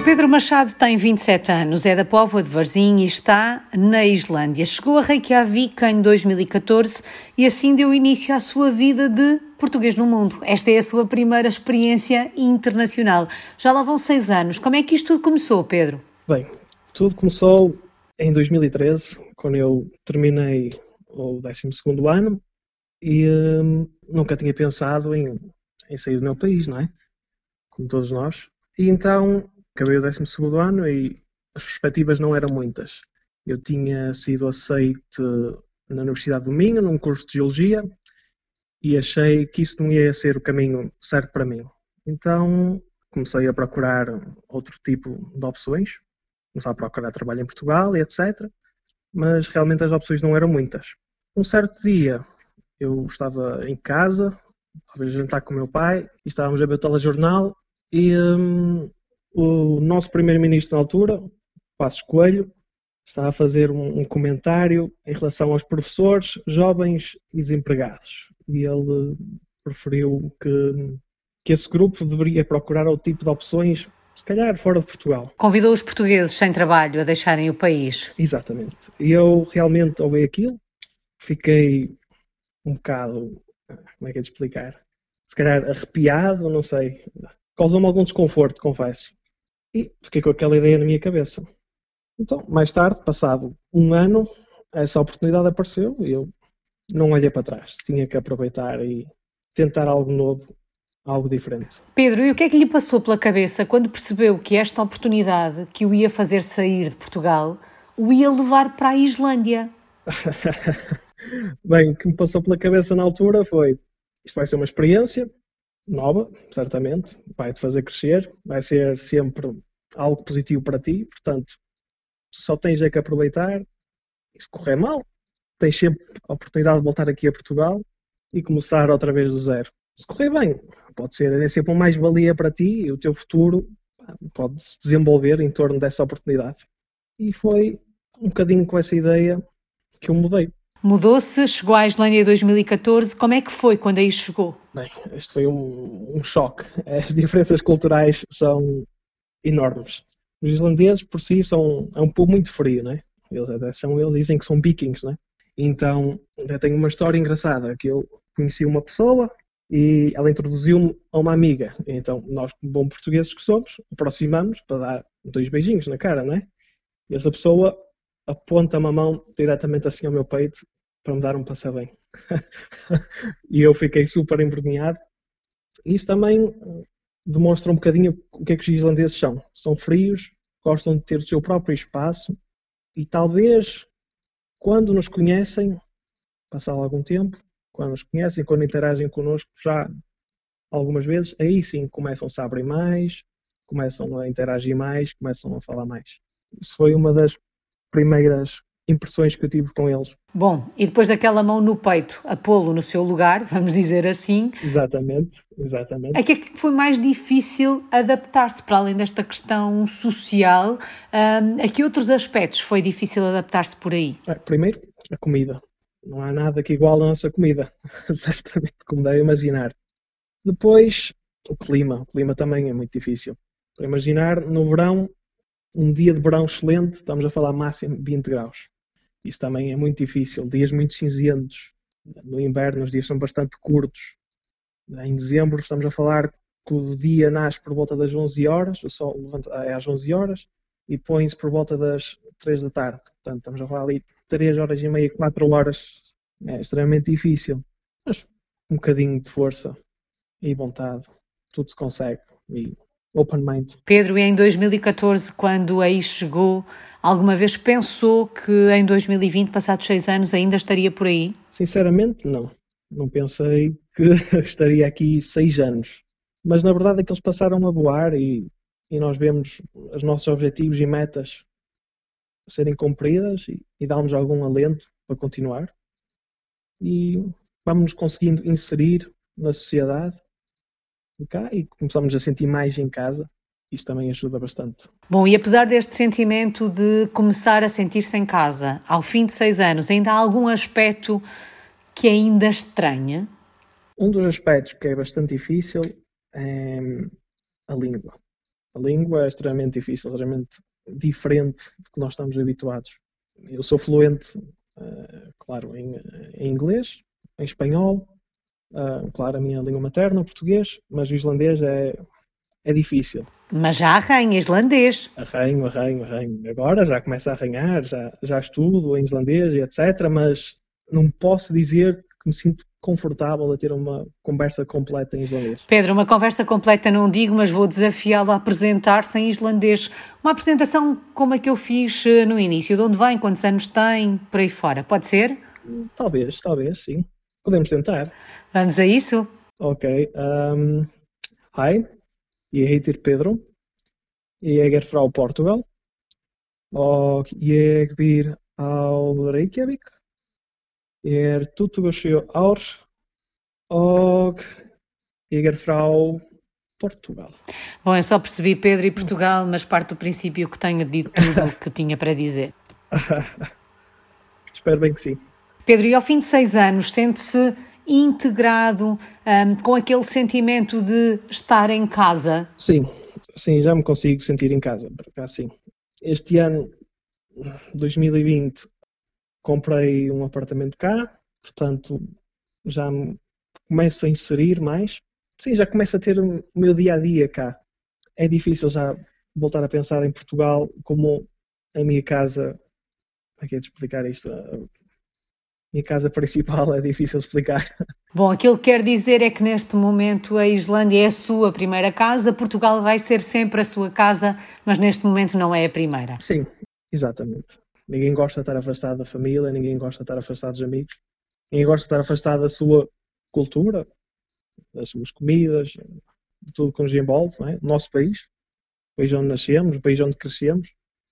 Pedro Machado tem 27 anos, é da Póvoa de Varzim e está na Islândia. Chegou a Reykjavik em 2014 e assim deu início à sua vida de português no mundo. Esta é a sua primeira experiência internacional. Já lá vão 6 anos. Como é que isto tudo começou, Pedro? Bem, tudo começou em 2013, quando eu terminei o 12º ano e nunca tinha pensado em sair do meu país, não é? Como todos nós. E então acabei o 12º ano e as perspectivas não eram muitas. Eu tinha sido aceito na Universidade do Minho, num curso de Geologia, e achei que isso não ia ser o caminho certo para mim. Então comecei a procurar outro tipo de opções, comecei a procurar trabalho em Portugal e etc. Mas realmente as opções não eram muitas. Um certo dia eu estava em casa, talvez jantar com o meu pai, e estávamos a ver o telejornal e o nosso primeiro-ministro na altura, Passos Coelho, estava a fazer um comentário em relação aos professores, jovens e desempregados. E ele preferiu que esse grupo deveria procurar outro tipo de opções, se calhar fora de Portugal. Convidou os portugueses sem trabalho a deixarem o país. Exatamente. E eu realmente ouvi aquilo, fiquei um bocado, como é que é de explicar? Se calhar arrepiado, não sei. Causou-me algum desconforto, confesso. E fiquei com aquela ideia na minha cabeça. Então, mais tarde, passado um ano, essa oportunidade apareceu e eu não olhei para trás. Tinha que aproveitar e tentar algo novo, algo diferente. Pedro, e o que é que lhe passou pela cabeça quando percebeu que esta oportunidade que o ia fazer sair de Portugal o ia levar para a Islândia? Bem, o que me passou pela cabeça na altura foi: isto vai ser uma experiência nova, certamente, vai-te fazer crescer, vai ser sempre algo positivo para ti, portanto, tu só tens é que aproveitar, e se correr mal, tens sempre a oportunidade de voltar aqui a Portugal e começar outra vez do zero. Se correr bem, pode ser, é sempre uma mais-valia para ti e o teu futuro pode se desenvolver em torno dessa oportunidade. E foi um bocadinho com essa ideia que eu mudei. Mudou-se, chegou à Islândia em 2014. Como é que foi quando aí chegou? Bem, este foi um choque. As diferenças culturais são enormes. Os islandeses, por si, é um povo muito frio, né? Eles dizem que são vikings, né? Então, eu tenho uma história engraçada, que eu conheci uma pessoa e ela introduziu-me a uma amiga. Então, nós, como bons portugueses que somos, aproximamos para dar 2 beijinhos na cara, né? E essa pessoa aponta-me a mão diretamente assim ao meu peito para me dar um passa-bem. E eu fiquei super envergonhado. Isso também demonstra um bocadinho o que é que os islandeses são. São frios, gostam de ter o seu próprio espaço e talvez quando nos conhecem, passado algum tempo, quando nos conhecem, quando interagem connosco já algumas vezes, aí sim começam-se a abrir mais, começam a interagir mais, começam a falar mais. Isso foi uma das primeiras impressões que eu tive com eles. Bom, e depois daquela mão no peito, a pô-lo no seu lugar, vamos dizer assim. Exatamente. A que é que foi mais difícil adaptar-se, para além desta questão social? A que outros aspectos foi difícil adaptar-se por aí? Primeiro, a comida. Não há nada que iguale a nossa comida, certamente, como deve imaginar. Depois, o clima. O clima também é muito difícil. Para imaginar, no verão, um dia de verão excelente, estamos a falar máximo 20 graus. Isso também é muito difícil. Dias muito cinzentos. No inverno os dias são bastante curtos. Em dezembro estamos a falar que o dia nasce por volta das 11 horas, o sol levanta às 11 horas e põe-se por volta das 3 da tarde. Portanto, estamos a falar ali 3 horas e meia, 4 horas. É extremamente difícil. Mas um bocadinho de força e vontade, tudo se consegue. E open mind. Pedro, e em 2014, quando aí chegou, alguma vez pensou que em 2020, passados 6 anos, ainda estaria por aí? Sinceramente, não. Não pensei que estaria aqui 6 anos. Mas na verdade é que eles passaram a voar e nós vemos os nossos objetivos e metas a serem cumpridas e dá-nos algum alento para continuar. E vamos nos conseguindo inserir na sociedade de cá e começamos a sentir mais em casa. Isso também ajuda bastante. Bom, e apesar deste sentimento de começar a sentir-se em casa, ao fim de 6 anos, ainda há algum aspecto que ainda estranha? Um dos aspectos que é bastante difícil é a língua. A língua é extremamente difícil, extremamente diferente do que nós estamos habituados. Eu sou fluente, claro, em inglês, em espanhol, claro, a minha língua materna, o português, mas o islandês é difícil. Mas já arranha islandês. Arranho. Agora já começo a arranhar, já estudo em islandês e etc., mas não posso dizer que me sinto confortável a ter uma conversa completa em islandês. Pedro, uma conversa completa não digo, mas vou desafiá-lo a apresentar-se em islandês. Uma apresentação como a que eu fiz no início. De onde vem, quantos anos tem, por aí fora. Pode ser? Talvez, sim. Podemos tentar. Vamos a isso? Ok. Hi, ég heitir Pedro. Ég frá Portugal og ég býr á Reykjavík. Ég 27 ár og ég frá Portugal. Bom, eu só percebi Pedro e Portugal, mas parte do princípio que tenho dito tudo o que tinha para dizer. Espero bem que sim. Pedro, e ao fim de 6 anos, sente-se integrado com aquele sentimento de estar em casa? Sim, já me consigo sentir em casa, por acaso sim. Este ano, 2020, comprei um apartamento cá, portanto já me começo a inserir mais. Sim, já começo a ter o meu dia-a-dia cá. É difícil já voltar a pensar em Portugal como a minha casa. Como é que é de explicar isto? A minha casa principal é difícil de explicar. Bom, aquilo que quer dizer é que neste momento a Islândia é a sua primeira casa, Portugal vai ser sempre a sua casa, mas neste momento não é a primeira. Sim, exatamente. Ninguém gosta de estar afastado da família, ninguém gosta de estar afastado dos amigos, ninguém gosta de estar afastado da sua cultura, das suas comidas, de tudo que nos envolve, não é? O nosso país, o país onde nascemos, o país onde crescemos,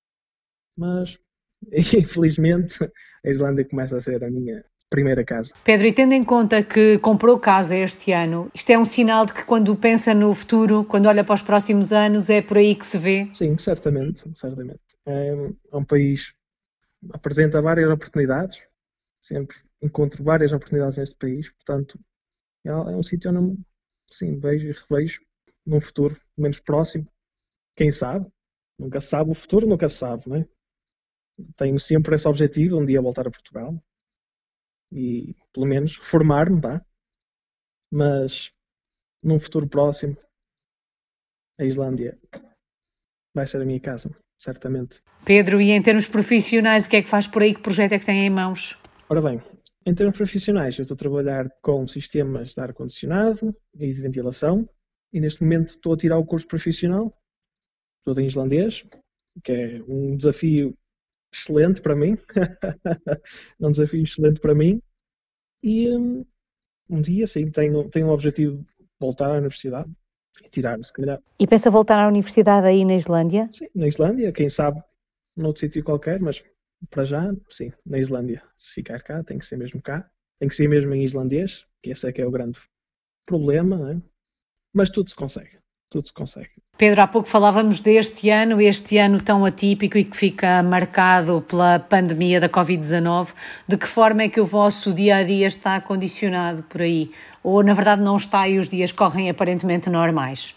mas infelizmente a Islândia começa a ser a minha primeira casa. Pedro, e tendo em conta que comprou casa este ano, isto é um sinal de que quando pensa no futuro, quando olha para os próximos anos, é por aí que se vê? Sim, certamente. É um país que apresenta várias oportunidades, sempre encontro várias oportunidades neste país, portanto é um sítio onde sim, vejo e revejo num futuro menos próximo. Quem sabe? Nunca se sabe, o futuro nunca se sabe, não é? Tenho sempre esse objetivo, um dia voltar a Portugal e pelo menos reformar-me, tá? Mas num futuro próximo a Islândia vai ser a minha casa, certamente. Pedro, e em termos profissionais, o que é que faz por aí? Que projeto é que tem em mãos? Ora bem, em termos profissionais, eu estou a trabalhar com sistemas de ar-condicionado e de ventilação e neste momento estou a tirar o curso profissional, todo em islandês, que é um desafio excelente para mim. É um desafio excelente para mim e um dia, sim, tenho um objetivo de voltar à universidade e tirar-me, se calhar. E pensa voltar à universidade aí na Islândia? Sim, na Islândia, quem sabe noutro sítio qualquer, mas para já, sim, na Islândia. Se ficar cá, tem que ser mesmo cá. Tem que ser mesmo em islandês, que esse é que é o grande problema, não é? Mas tudo se consegue. Pedro, há pouco falávamos este ano tão atípico e que fica marcado pela pandemia da Covid-19. De que forma é que o vosso dia-a-dia está condicionado por aí? Ou, na verdade, não está e os dias correm aparentemente normais?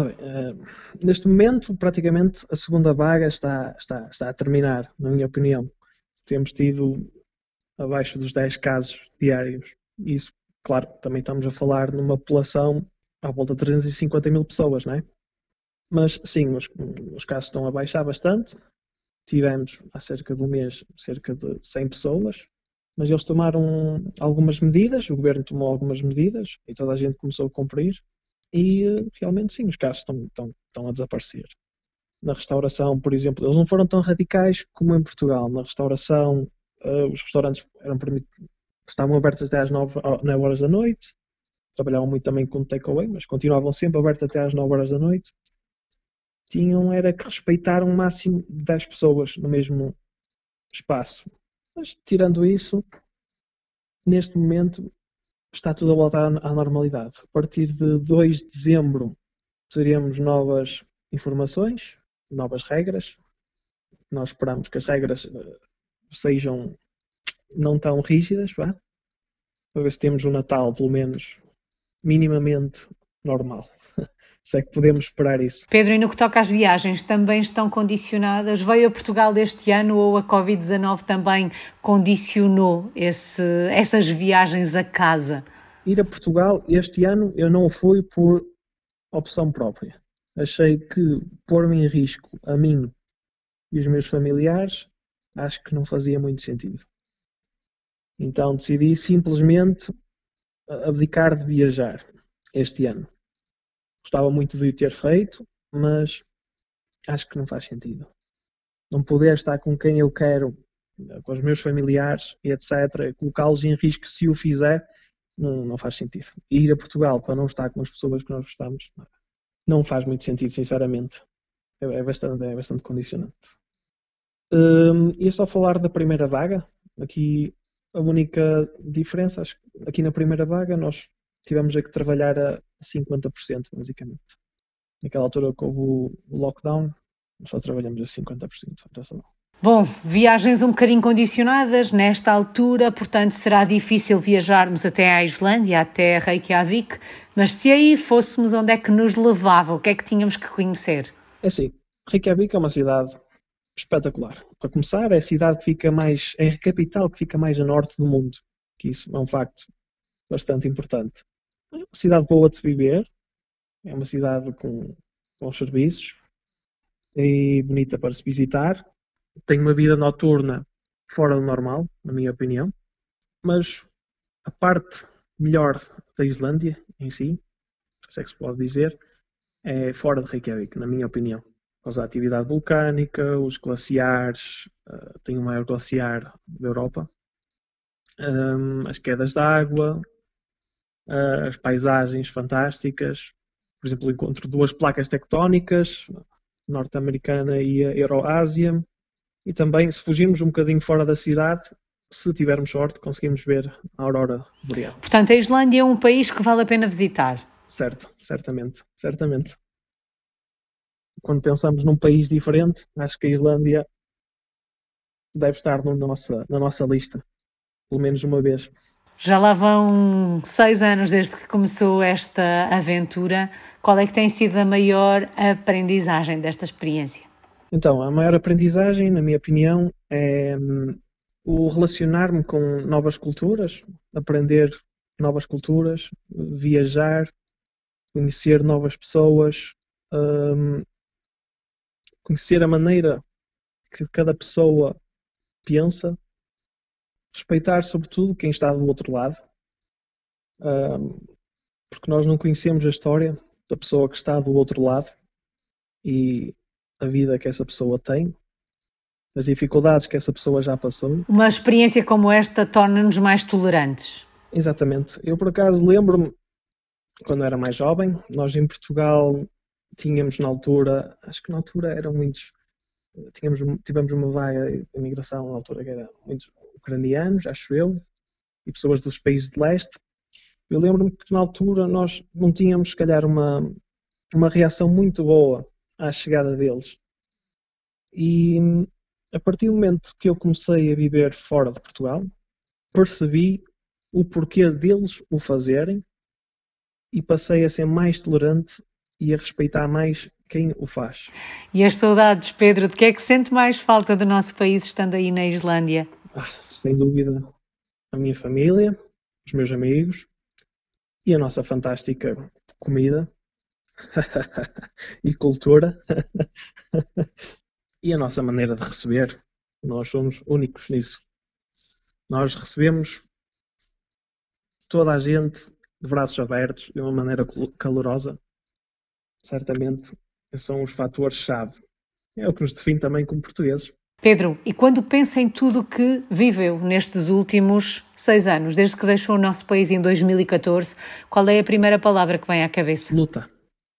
Neste momento, praticamente, a segunda vaga está a terminar, na minha opinião. Temos tido abaixo dos 10 casos diários. Isso, claro, também estamos a falar numa população à volta de 350 mil pessoas, não é? Mas sim, os casos estão a baixar bastante. Tivemos há cerca de um mês cerca de 100 pessoas, mas eles tomaram algumas medidas, o governo tomou algumas medidas e toda a gente começou a cumprir e realmente sim, os casos estão a desaparecer. Na restauração, por exemplo, eles não foram tão radicais como em Portugal. Na restauração, os restaurantes estavam abertos até às 9 horas da noite. Trabalhavam muito também com takeaway, mas continuavam sempre abertos até às 9 horas da noite. Era que respeitar um máximo de 10 pessoas no mesmo espaço. Mas, tirando isso, neste momento está tudo a voltar à normalidade. A partir de 2 de dezembro teremos novas informações, novas regras. Nós esperamos que as regras sejam não tão rígidas, vá? Para ver se temos um Natal, pelo menos, minimamente normal. Se é que podemos esperar isso. Pedro, e no que toca às viagens, também estão condicionadas? Veio a Portugal este ano ou a Covid-19 também condicionou essas viagens a casa? Ir a Portugal este ano eu não fui por opção própria. Achei que pôr-me em risco a mim e os meus familiares, acho que não fazia muito sentido. Então decidi simplesmente abdicar de viajar este ano. Gostava muito de o ter feito, mas acho que não faz sentido. Não poder estar com quem eu quero, com os meus familiares e etc., colocá-los em risco se o fizer, não faz sentido. E ir a Portugal para não estar com as pessoas que nós gostamos, não faz muito sentido, sinceramente. É bastante condicionante. E só falar da primeira vaga. Aqui a única diferença, acho que aqui na primeira vaga nós tivemos que trabalhar a 50%, basicamente. Naquela altura que houve o lockdown, nós só trabalhamos a 50%. Bom, viagens um bocadinho condicionadas nesta altura, portanto será difícil viajarmos até à Islândia, até Reykjavik, mas se aí fôssemos, onde é que nos levava? O que é que tínhamos que conhecer? É assim, Reykjavik é uma cidade espetacular. Para começar, é a cidade que fica é a capital que fica mais a norte do mundo, que isso é um facto bastante importante. É uma cidade boa de se viver, é uma cidade com bons serviços e bonita para se visitar. Tem uma vida noturna fora do normal, na minha opinião, mas a parte melhor da Islândia em si, se é que se pode dizer, é fora de Reykjavik, na minha opinião. Por causa da atividade vulcânica, os glaciares, tem o maior glaciar da Europa, as quedas de água, as paisagens fantásticas, por exemplo, o encontro de duas placas tectónicas, a norte-americana e a Euroásia, e também, se fugirmos um bocadinho fora da cidade, se tivermos sorte, conseguimos ver a aurora boreal. Portanto, a Islândia é um país que vale a pena visitar. Certo, certamente. Quando pensamos num país diferente, acho que a Islândia deve estar na nossa lista, pelo menos uma vez. Já lá vão 6 anos desde que começou esta aventura. Qual é que tem sido a maior aprendizagem desta experiência? Então, a maior aprendizagem, na minha opinião, é o relacionar-me com novas culturas, aprender novas culturas, viajar, conhecer novas pessoas, conhecer a maneira que cada pessoa pensa, respeitar sobretudo quem está do outro lado, porque nós não conhecemos a história da pessoa que está do outro lado e a vida que essa pessoa tem, as dificuldades que essa pessoa já passou. Uma experiência como esta torna-nos mais tolerantes. Exatamente. Eu, por acaso, lembro-me, quando era mais jovem, nós em Portugal tínhamos na altura, acho que na altura eram muitos, tivemos uma vaga de imigração na altura que era muitos ucranianos, acho eu, e pessoas dos países de leste. Eu lembro-me que na altura nós não tínhamos, se calhar, uma reação muito boa à chegada deles. E a partir do momento que eu comecei a viver fora de Portugal, percebi o porquê deles o fazerem e passei a ser mais tolerante e a respeitar mais quem o faz. E as saudades, Pedro, de que é que sente mais falta do nosso país estando aí na Islândia? Sem dúvida, a minha família, os meus amigos e a nossa fantástica comida e cultura e a nossa maneira de receber. Nós somos únicos nisso. Nós recebemos toda a gente de braços abertos, de uma maneira calorosa. Certamente, esses são os fatores-chave. É o que nos define também como portugueses. Pedro, e quando pensa em tudo o que viveu nestes últimos 6 anos, desde que deixou o nosso país em 2014, qual é a primeira palavra que vem à cabeça? Luta.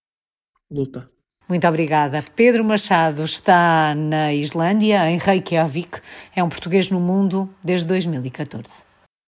Muito obrigada. Pedro Machado está na Islândia, em Reykjavik. É um português no mundo desde 2014.